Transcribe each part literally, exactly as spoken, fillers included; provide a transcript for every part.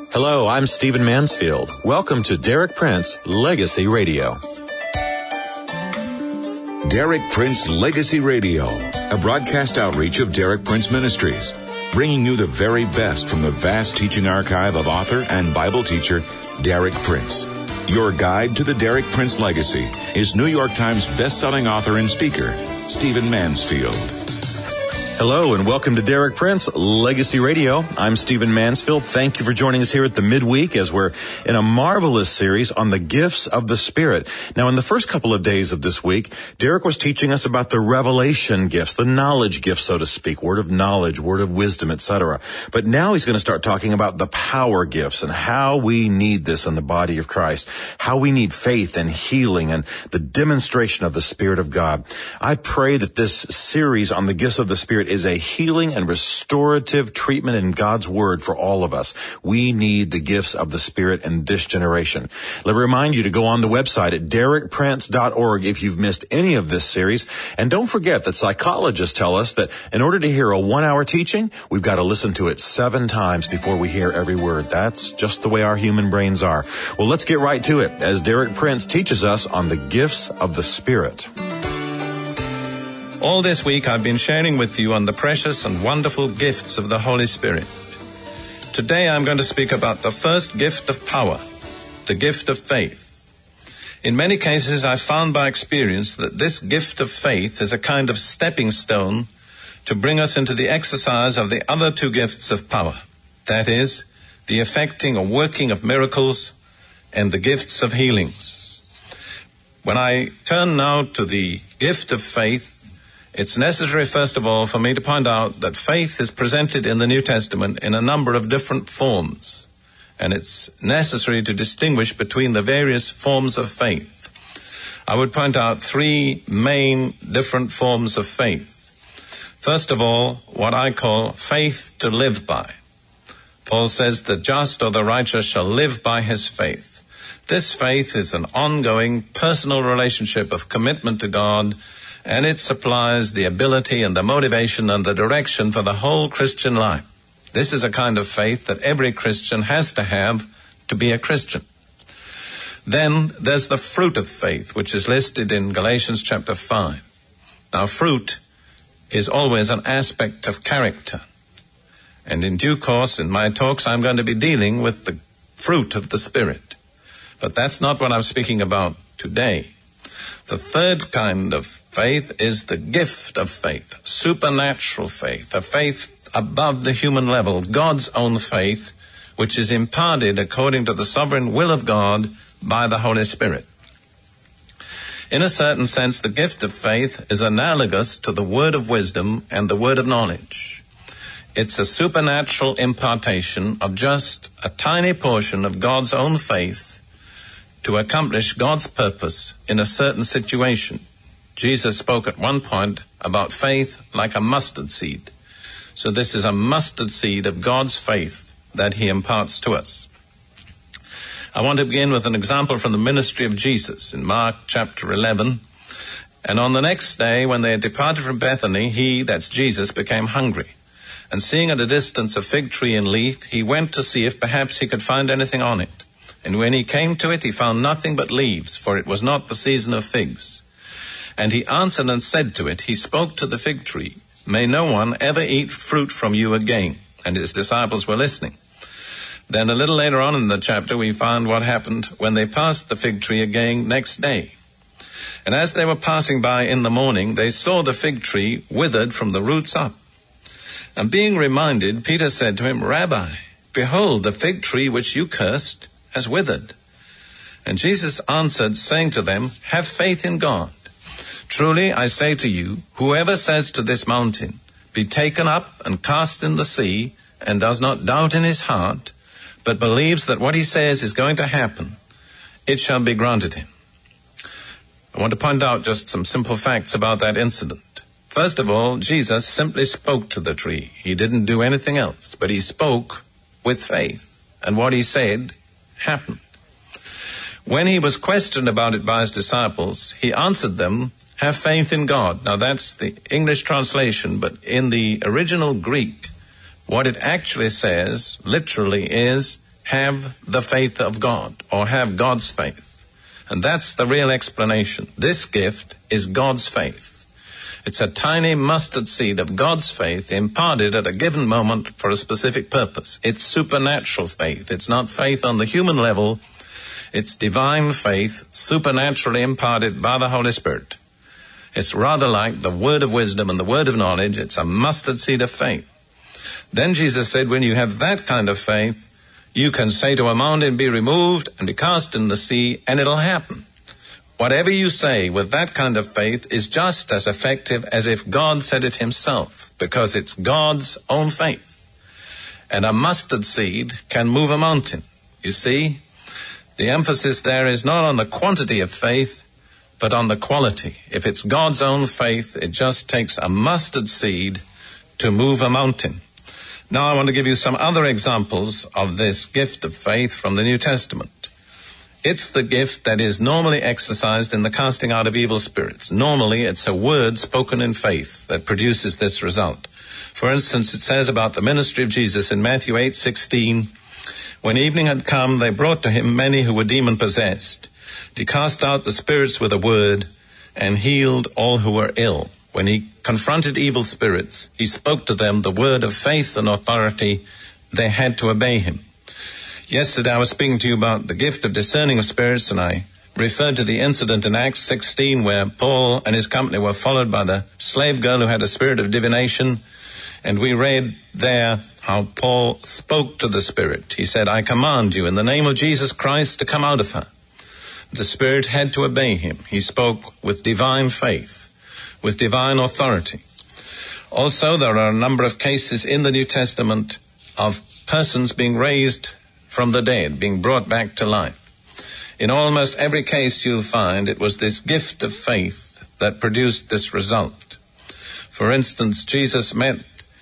Hello, I'm Stephen Mansfield. Welcome to Derek Prince Legacy Radio. Derek Prince Legacy Radio, a broadcast outreach of Derek Prince Ministries, bringing you the very best from the vast teaching archive of author and Bible teacher Derek Prince. Your guide to the Derek Prince legacy is New York Times best-selling author and speaker, Stephen Mansfield. Hello and welcome to Derek Prince Legacy Radio. I'm Stephen Mansfield. Thank you for joining us here at the midweek as we're in a marvelous series on the gifts of the Spirit. Now, in the first couple of days of this week, Derek was teaching us about the revelation gifts, the knowledge gifts, so to speak, word of knowledge, word of wisdom, et cetera. But now he's going to start talking about the power gifts and how we need this in the body of Christ, how we need faith and healing and the demonstration of the Spirit of God. I pray that this series on the gifts of the Spirit is a healing and restorative treatment in God's Word for all of us. We need the gifts of the Spirit in this generation. Let me remind you to go on the website at derek prince dot org if you've missed any of this series. And don't forget that psychologists tell us that in order to hear a one-hour teaching, we've got to listen to it seven times before we hear every word. That's just the way our human brains are. Well, let's get right to it as Derek Prince teaches us on the gifts of the Spirit. All this week I've been sharing with you on the precious and wonderful gifts of the Holy Spirit. Today I'm going to speak about the first gift of power, the gift of faith. In many cases I've found by experience that this gift of faith is a kind of stepping stone to bring us into the exercise of the other two gifts of power. That is, the effecting or working of miracles and the gifts of healings. When I turn now to the gift of faith, it's necessary, first of all, for me to point out that faith is presented in the New Testament in a number of different forms, and it's necessary to distinguish between the various forms of faith. I would point out three main different forms of faith. First of all, what I call faith to live by. Paul says, the just or the righteous shall live by his faith. This faith is an ongoing personal relationship of commitment to God, and it supplies the ability and the motivation and the direction for the whole Christian life. This is a kind of faith that every Christian has to have to be a Christian. Then there's the fruit of faith, which is listed in Galatians chapter five. Now, fruit is always an aspect of character. And in due course, in my talks, I'm going to be dealing with the fruit of the Spirit. But that's not what I'm speaking about today. The third kind of faith is the gift of faith, supernatural faith, a faith above the human level, God's own faith, which is imparted according to the sovereign will of God by the Holy Spirit. In a certain sense, the gift of faith is analogous to the word of wisdom and the word of knowledge. It's a supernatural impartation of just a tiny portion of God's own faith to accomplish God's purpose in a certain situation. Jesus spoke at one point about faith like a mustard seed. So this is a mustard seed of God's faith that he imparts to us. I want to begin with an example from the ministry of Jesus in Mark chapter eleven. And on the next day, when they had departed from Bethany, he, that's Jesus, became hungry. And seeing at a distance a fig tree in leaf, he went to see if perhaps he could find anything on it. And when he came to it, he found nothing but leaves, for it was not the season of figs. And he answered and said to it, he spoke to the fig tree, may no one ever eat fruit from you again. And his disciples were listening. Then a little later on in the chapter, we find what happened when they passed the fig tree again next day. And as they were passing by in the morning, they saw the fig tree withered from the roots up. And being reminded, Peter said to him, Rabbi, behold, the fig tree which you cursed has withered. And Jesus answered, saying to them, have faith in God. Truly, I say to you, whoever says to this mountain, be taken up and cast in the sea, and does not doubt in his heart, but believes that what he says is going to happen, it shall be granted him. I want to point out just some simple facts about that incident. First of all, Jesus simply spoke to the tree. He didn't do anything else, but he spoke with faith, and what he said happened. When he was questioned about it by his disciples, he answered them, have faith in God. Now that's the English translation, but in the original Greek, what it actually says, literally, is have the faith of God, or have God's faith. And that's the real explanation. This gift is God's faith. It's a tiny mustard seed of God's faith imparted at a given moment for a specific purpose. It's supernatural faith. It's not faith on the human level. It's divine faith, supernaturally imparted by the Holy Spirit. It's rather like the word of wisdom and the word of knowledge. It's a mustard seed of faith. Then Jesus said, when you have that kind of faith, you can say to a mountain, be removed and be cast in the sea, and it'll happen. Whatever you say with that kind of faith is just as effective as if God said it himself, because it's God's own faith. And a mustard seed can move a mountain. You see, the emphasis there is not on the quantity of faith, but on the quality. If it's God's own faith, it just takes a mustard seed to move a mountain. Now I want to give you some other examples of this gift of faith from the New Testament. It's the gift that is normally exercised in the casting out of evil spirits. Normally, it's a word spoken in faith that produces this result. For instance, it says about the ministry of Jesus in Matthew eight sixteen, when evening had come, they brought to him many who were demon-possessed. He cast out the spirits with a word and healed all who were ill. When he confronted evil spirits, he spoke to them the word of faith and authority. They had to obey him. Yesterday I was speaking to you about the gift of discerning of spirits, and I referred to the incident in Acts sixteen where Paul and his company were followed by the slave girl who had a spirit of divination. And we read there how Paul spoke to the spirit. He said, I command you in the name of Jesus Christ to come out of her. The spirit had to obey him. He spoke with divine faith, with divine authority. Also, there are a number of cases in the New Testament of persons being raised from the dead, being brought back to life. In almost every case you'll find it was this gift of faith that produced this result. For instance, Jesus met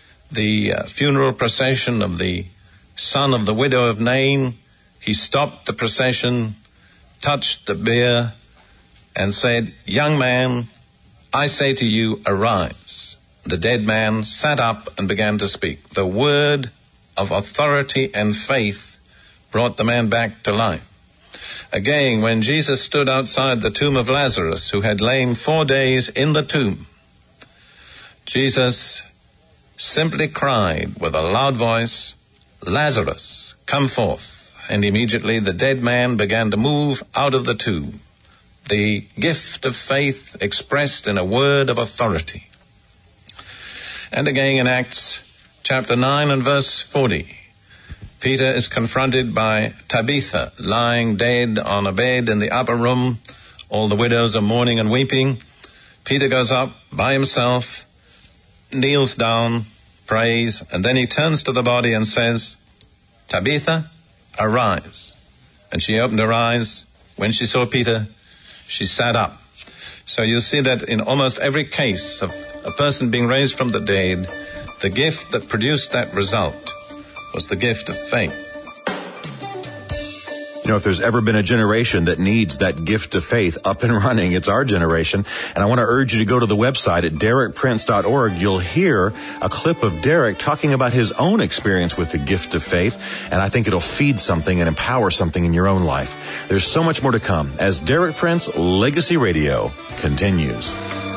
the uh, funeral procession of the son of the widow of Nain. He stopped the procession, touched the bier, and said, young man, I say to you, arise. The dead man sat up and began to speak. The word of authority and faith brought the man back to life. Again, when Jesus stood outside the tomb of Lazarus, who had lain four days in the tomb, Jesus simply cried with a loud voice, Lazarus, come forth. And immediately the dead man began to move out of the tomb. The gift of faith expressed in a word of authority. And again in Acts chapter nine and verse forty, Peter is confronted by Tabitha, lying dead on a bed in the upper room. All the widows are mourning and weeping. Peter goes up by himself, kneels down, prays, and then he turns to the body and says, Tabitha, arise. And she opened her eyes. When she saw Peter, she sat up. So you see that in almost every case of a person being raised from the dead, the gift that produced that result was the gift of faith. You know, if there's ever been a generation that needs that gift of faith up and running, it's our generation. And I want to urge you to go to the website at derek prince dot org. You'll hear a clip of Derek talking about his own experience with the gift of faith. And I think it'll feed something and empower something in your own life. There's so much more to come as Derek Prince Legacy Radio continues.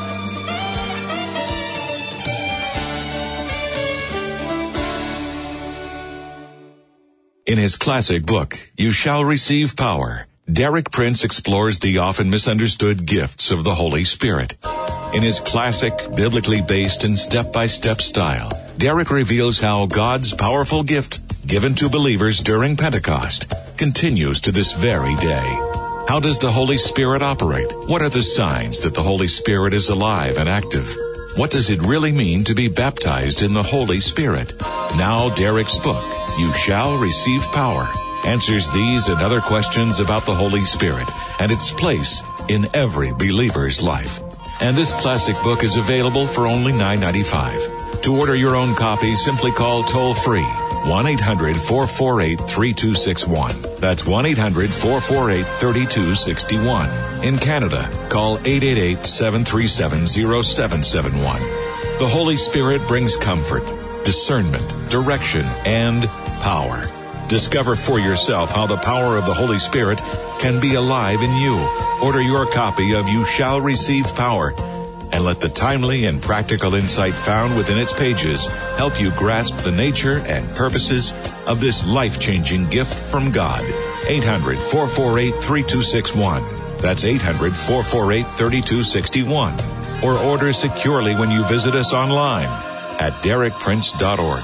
In his classic book, You Shall Receive Power, Derek Prince explores the often misunderstood gifts of the Holy Spirit. In his classic, biblically based and step-by-step style, Derek reveals how God's powerful gift, given to believers during Pentecost, continues to this very day. How does the Holy Spirit operate? What are the signs that the Holy Spirit is alive and active? What does it really mean to be baptized in the Holy Spirit? Now Derek's book, You Shall Receive Power, answers these and other questions about the Holy Spirit and its place in every believer's life. And this classic book is available for only nine dollars and ninety-five cents. To order your own copy, simply call toll-free one eight hundred four four eight three two six one. That's one eight hundred four four eight three two six one. In Canada, call eight eight eight seven three seven zero seven seven one. The Holy Spirit brings comfort, discernment, direction, and power. Discover for yourself how the power of the Holy Spirit can be alive in you. Order your copy of You Shall Receive Power, and let the timely and practical insight found within its pages help you grasp the nature and purposes of this life-changing gift from God. eight hundred, four four eight, three two six one. That's eight hundred, four four eight, three two six one. Or order securely when you visit us online at derek prince dot org.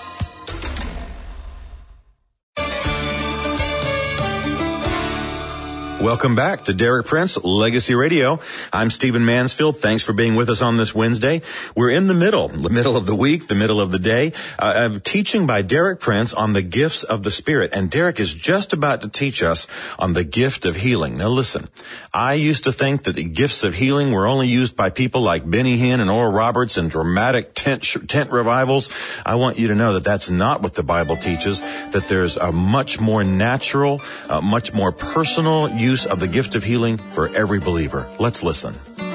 Welcome back to Derek Prince Legacy Radio. I'm Stephen Mansfield. Thanks for being with us on this Wednesday. We're in the middle, the middle of the week, the middle of the day, uh, of teaching by Derek Prince on the gifts of the Spirit. And Derek is just about to teach us on the gift of healing. Now listen, I used to think that the gifts of healing were only used by people like Benny Hinn and Oral Roberts in dramatic tent, tent revivals. I want you to know that that's not what the Bible teaches, that there's a much more natural, uh, much more personal use of the gift of healing for every believer. Let's listen.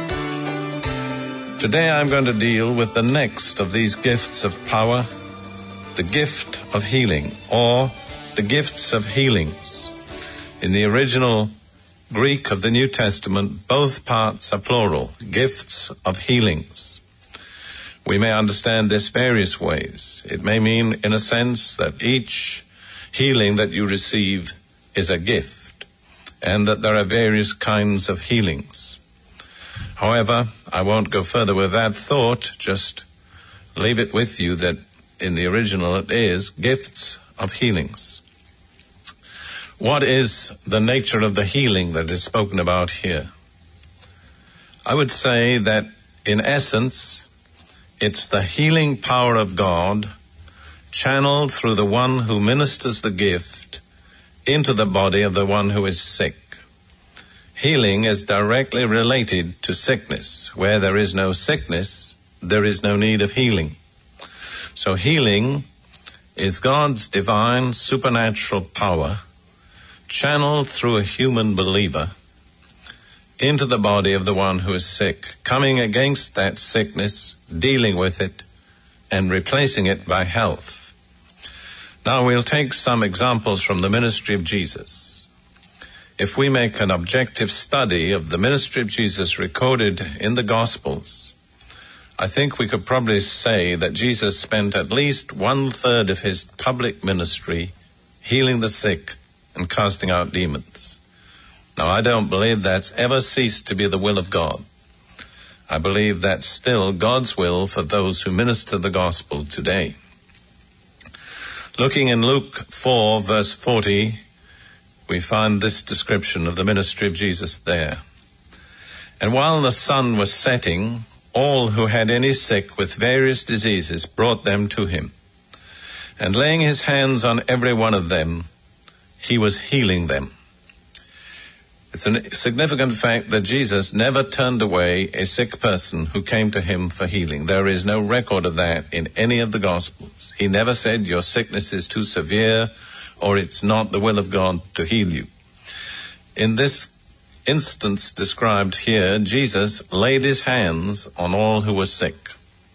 Today I'm going to deal with the next of these gifts of power, the gift of healing, or the gifts of healings. In the original Greek of the New Testament, both parts are plural, gifts of healings. We may understand this various ways. It may mean, in a sense, that each healing that you receive is a gift, and that there are various kinds of healings. However, I won't go further with that thought, just leave it with you that in the original it is gifts of healings. What is the nature of the healing that is spoken about here? I would say that in essence, it's the healing power of God channeled through the one who ministers the gift into the body of the one who is sick. Healing is directly related to sickness. Where there is no sickness, there is no need of healing. So healing is God's divine supernatural power channeled through a human believer into the body of the one who is sick, coming against that sickness, dealing with it, and replacing it by health. Now we'll take some examples from the ministry of Jesus. If we make an objective study of the ministry of Jesus recorded in the Gospels, I think we could probably say that Jesus spent at least one-third of his public ministry healing the sick and casting out demons. Now, I don't believe that's ever ceased to be the will of God. I believe that's still God's will for those who minister the gospel today. Looking in Luke four, verse forty, we find this description of the ministry of Jesus there. And while the sun was setting, all who had any sick with various diseases brought them to him. And laying his hands on every one of them, he was healing them. It's a significant fact that Jesus never turned away a sick person who came to him for healing. There is no record of that in any of the Gospels. He never said your sickness is too severe or it's not the will of God to heal you. In this instance described here, Jesus laid his hands on all who were sick.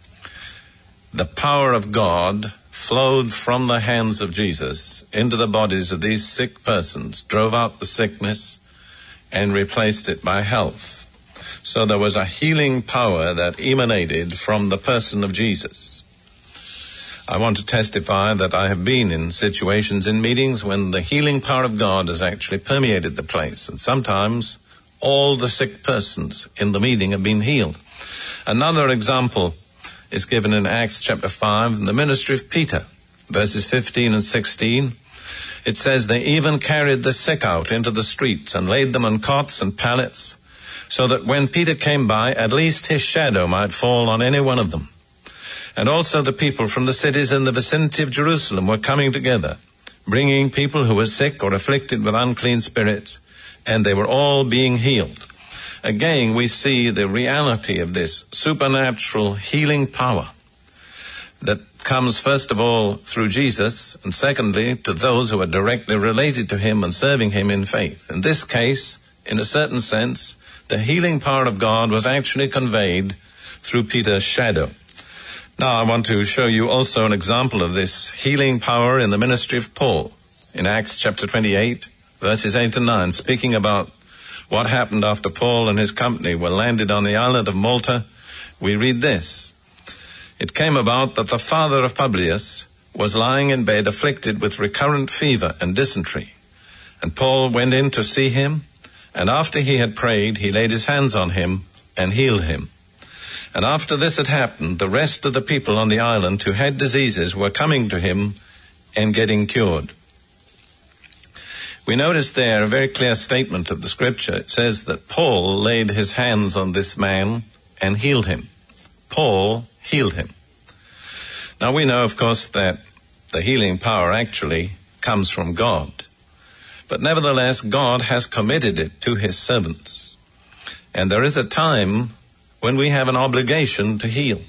The power of God flowed from the hands of Jesus into the bodies of these sick persons, drove out the sickness, and replaced it by health. So there was a healing power that emanated from the person of Jesus. I want to testify that I have been in situations in meetings when the healing power of God has actually permeated the place, and sometimes all the sick persons in the meeting have been healed. Another example is given in Acts chapter five in the ministry of Peter, verses fifteen and sixteen. It says, they even carried the sick out into the streets and laid them on cots and pallets, so that when Peter came by, at least his shadow might fall on any one of them. And also the people from the cities in the vicinity of Jerusalem were coming together, bringing people who were sick or afflicted with unclean spirits, and they were all being healed. Again, we see the reality of this supernatural healing power that comes first of all through Jesus, and secondly to those who are directly related to him and serving him in faith. In this case, in a certain sense, the healing power of God was actually conveyed through Peter's shadow. Now I want to show you also an example of this healing power in the ministry of Paul. in Acts chapter twenty-eight, verses eight and nine, speaking about what happened after Paul and his company were landed on the island of Malta, we read this. It came about that the father of Publius was lying in bed afflicted with recurrent fever and dysentery. And Paul went in to see him, and after he had prayed, he laid his hands on him and healed him. And after this had happened, the rest of the people on the island who had diseases were coming to him and getting cured. We notice there a very clear statement of the scripture. It says that Paul laid his hands on this man and healed him. Paul healed him. Now we know, of course, that the healing power actually comes from God. But nevertheless, God has committed it to his servants. And there is a time when we have an obligation to heal.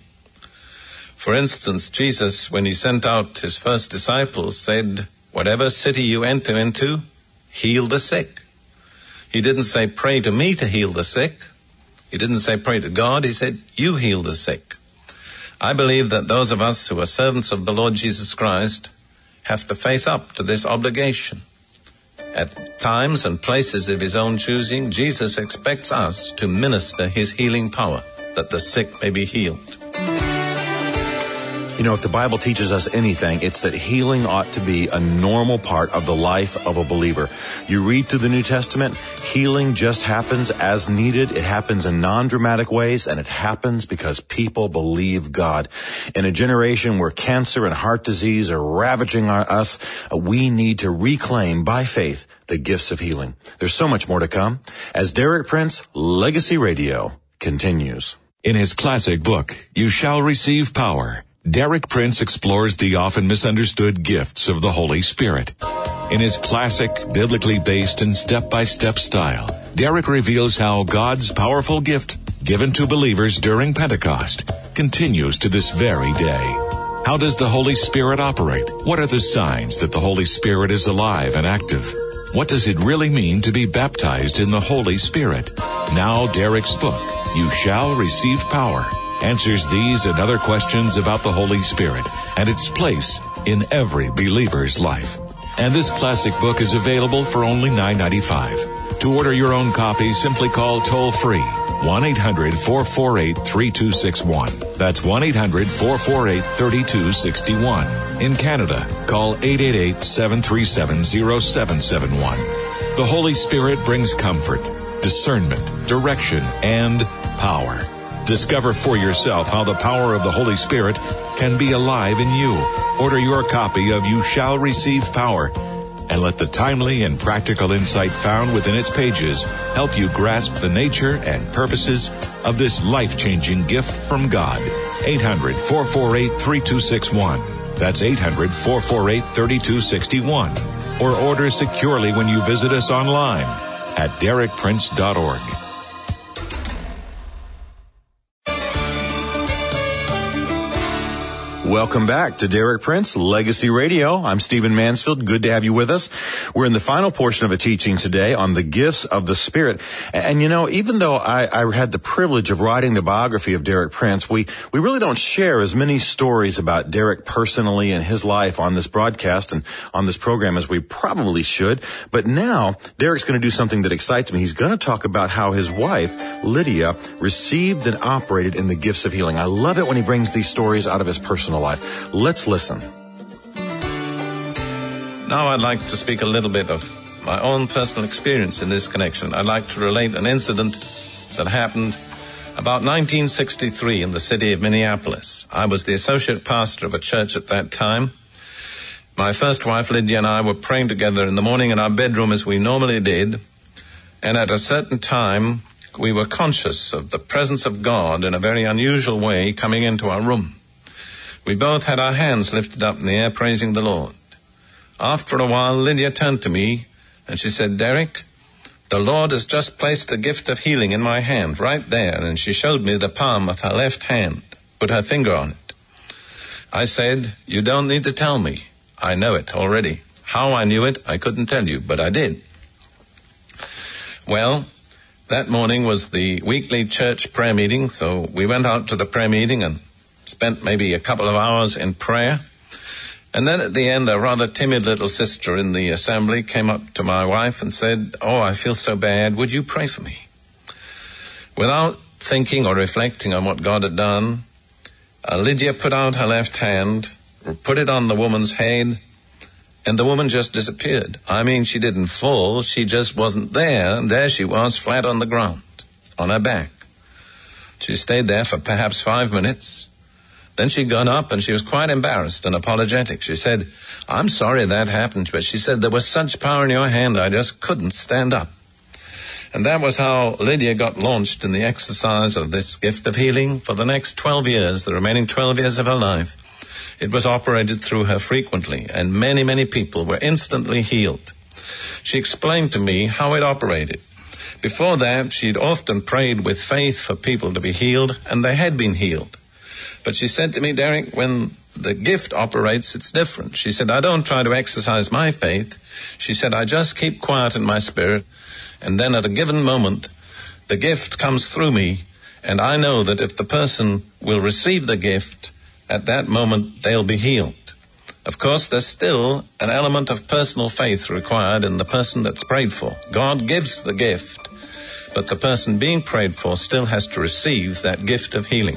For instance, Jesus, when he sent out his first disciples, said, whatever city you enter into, heal the sick. He didn't say, pray to me to heal the sick. He didn't say, pray to God. He said, you heal the sick. I believe that those of us who are servants of the Lord Jesus Christ have to face up to this obligation. At times and places of his own choosing, Jesus expects us to minister his healing power, that the sick may be healed. You know, if the Bible teaches us anything, it's that healing ought to be a normal part of the life of a believer. You read through the New Testament, healing just happens as needed. It happens in non-dramatic ways, and it happens because people believe God. In a generation where cancer and heart disease are ravaging our, us, we need to reclaim by faith the gifts of healing. There's so much more to come as Derek Prince Legacy Radio continues. In his classic book, You Shall Receive Power, Derek Prince explores the often misunderstood gifts of the Holy Spirit. In his classic, biblically based and step-by-step style, Derek reveals how God's powerful gift given to believers during Pentecost continues to this very day. How does the Holy Spirit operate? What are the signs that the Holy Spirit is alive and active? What does it really mean to be baptized in the Holy Spirit? Now Derek's book, You Shall Receive Power, answers these and other questions about the Holy Spirit and its place in every believer's life. And this classic book is available for only nine dollars and ninety-five cents. To order your own copy, simply call toll-free one eight hundred four four eight three two six one. That's one eight hundred four four eight three two six one. In Canada, call eight eight eight seven three seven zero seven seven one. The Holy Spirit brings comfort, discernment, direction, and power. Discover for yourself how the power of the Holy Spirit can be alive in you. Order your copy of You Shall Receive Power, and let the timely and practical insight found within its pages help you grasp the nature and purposes of this life-changing gift from God. eight hundred four four eight three two six one. That's eight hundred four four eight three two six one. Or order securely when you visit us online at derek prince dot org. Welcome back to Derek Prince Legacy Radio. I'm Stephen Mansfield. Good to have you with us. We're in the final portion of a teaching today on the gifts of the Spirit. And, you know, even though I, I had the privilege of writing the biography of Derek Prince, we, we really don't share as many stories about Derek personally and his life on this broadcast and on this program as we probably should. But now, Derek's going to do something that excites me. He's going to talk about how his wife, Lydia, received and operated in the gifts of healing. I love it when he brings these stories out of his personal life. Let's listen. Now I'd like to speak a little bit of my own personal experience in this connection. I'd like to relate an incident that happened about nineteen sixty-three in the city of Minneapolis. I was the associate pastor of a church at that time. My first wife, Lydia, and I were praying together in the morning in our bedroom as we normally did. And at a certain time, we were conscious of the presence of God in a very unusual way coming into our room. We both had our hands lifted up in the air, praising the Lord. After a while, Lydia turned to me and she said, Derek, the Lord has just placed the gift of healing in my hand right there. And she showed me the palm of her left hand, put her finger on it. I said, you don't need to tell me. I know it already. How I knew it, I couldn't tell you, but I did. Well, that morning was the weekly church prayer meeting, so we went out to the prayer meeting and spent maybe a couple of hours in prayer. And then at the end, a rather timid little sister in the assembly came up to my wife and said, "Oh, I feel so bad. Would you pray for me?" Without thinking or reflecting on what God had done, uh, Lydia put out her left hand, put it on the woman's head, and the woman just disappeared. I mean, she didn't fall. She just wasn't there. And there she was, flat on the ground, on her back. She stayed there for perhaps five minutes. Then she got up and she was quite embarrassed and apologetic. She said, "I'm sorry that happened," but she said, "There was such power in your hand, I just couldn't stand up." And that was how Lydia got launched in the exercise of this gift of healing for the next twelve years, the remaining twelve years of her life. It was operated through her frequently, and many, many people were instantly healed. She explained to me how it operated. Before that, she'd often prayed with faith for people to be healed, and they had been healed. But she said to me, "Derek, when the gift operates, it's different." She said, "I don't try to exercise my faith." She said, "I just keep quiet in my spirit, and then at a given moment, the gift comes through me, and I know that if the person will receive the gift, at that moment, they'll be healed." Of course, there's still an element of personal faith required in the person that's prayed for. God gives the gift, but the person being prayed for still has to receive that gift of healing.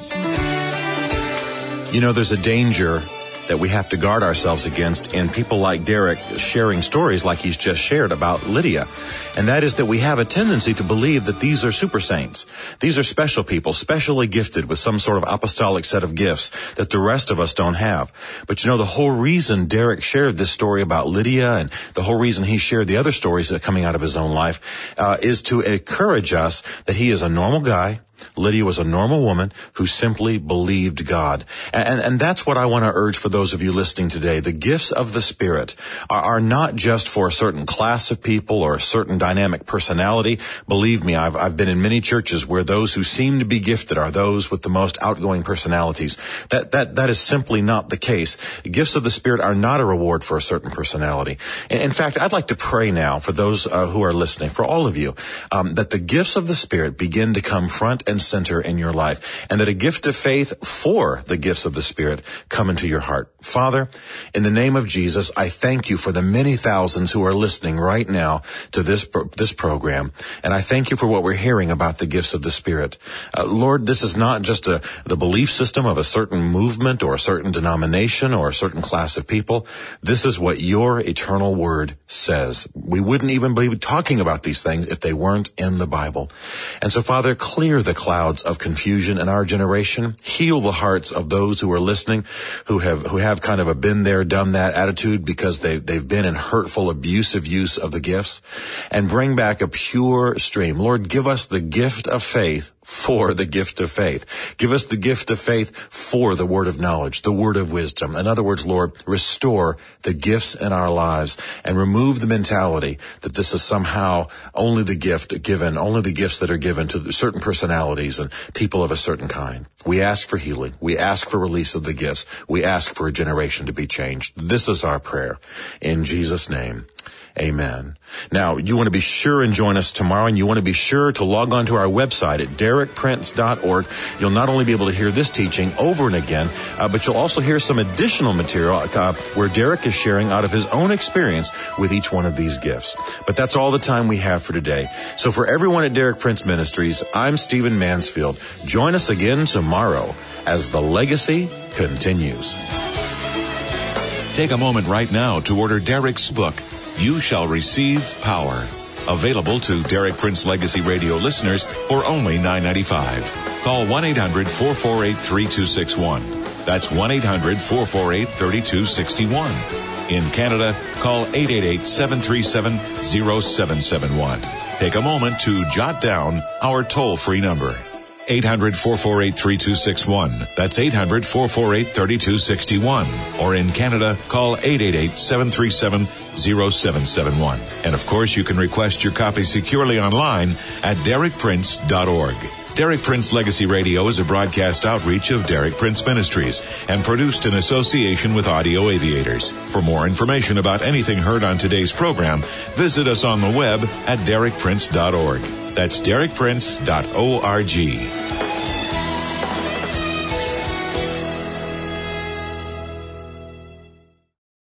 You know, there's a danger that we have to guard ourselves against in people like Derek sharing stories like he's just shared about Lydia. And that is that we have a tendency to believe that these are super saints. These are special people, specially gifted with some sort of apostolic set of gifts that the rest of us don't have. But you know, the whole reason Derek shared this story about Lydia and the whole reason he shared the other stories that are coming out of his own life uh, is to encourage us that he is a normal guy. Lydia was a normal woman who simply believed God. And, and that's what I want to urge for those of you listening today. The gifts of the Spirit are, are not just for a certain class of people or a certain dynamic personality. Believe me, I've, I've been in many churches where those who seem to be gifted are those with the most outgoing personalities. That, that, that is simply not the case. The gifts of the Spirit are not a reward for a certain personality. In, in fact, I'd like to pray now for those uh, who are listening, for all of you, um, that the gifts of the Spirit begin to come front and center in your life, and that a gift of faith for the gifts of the Spirit come into your heart. Father, in the name of Jesus, I thank you for the many thousands who are listening right now to this this program, and I thank you for what we're hearing about the gifts of the Spirit. Uh, Lord, this is not just a, the belief system of a certain movement or a certain denomination or a certain class of people. This is what your eternal word says. We wouldn't even be talking about these things if they weren't in the Bible. And so, Father, clear the clouds of confusion in our generation. Heal the hearts of those who are listening, who have who have kind of a been there, done that attitude because they they've been in hurtful, abusive use of the gifts, and bring back a pure stream. Lord, give us the gift of faith for the gift of faith. Give us the gift of faith for the word of knowledge, the word of wisdom. In other words, Lord, restore the gifts in our lives and remove the mentality that this is somehow only the gift given, only the gifts that are given to certain personalities and people of a certain kind. We ask for healing. We ask for release of the gifts. We ask for a generation to be changed. This is our prayer. In Jesus' name. Amen. Now, you want to be sure and join us tomorrow, and you want to be sure to log on to our website at derek prince dot org. You'll not only be able to hear this teaching over and again, uh, but you'll also hear some additional material uh, where Derek is sharing out of his own experience with each one of these gifts. But that's all the time we have for today. So for everyone at Derek Prince Ministries, I'm Stephen Mansfield. Join us again tomorrow as the legacy continues. Take a moment right now to order Derek's book, You Shall Receive Power. Available to Derek Prince Legacy Radio listeners for only nine dollars and ninety-five cents. Call one eight hundred four four eight three two six one. That's one eight hundred four four eight three two six one. In Canada, call eight eight eight seven three seven zero seven seven one. Take a moment to jot down our toll-free number. eight hundred four four eight three two six one. That's eight hundred four four eight three two six one. Or in Canada, call eight eight eight seven three seven zero seven seven one. And of course, you can request your copy securely online at derek prince dot org. Derek Prince Legacy Radio is a broadcast outreach of Derek Prince Ministries and produced in association with Audio Aviators. For more information about anything heard on today's program, visit us on the web at derek prince dot org. That's derek prince dot org.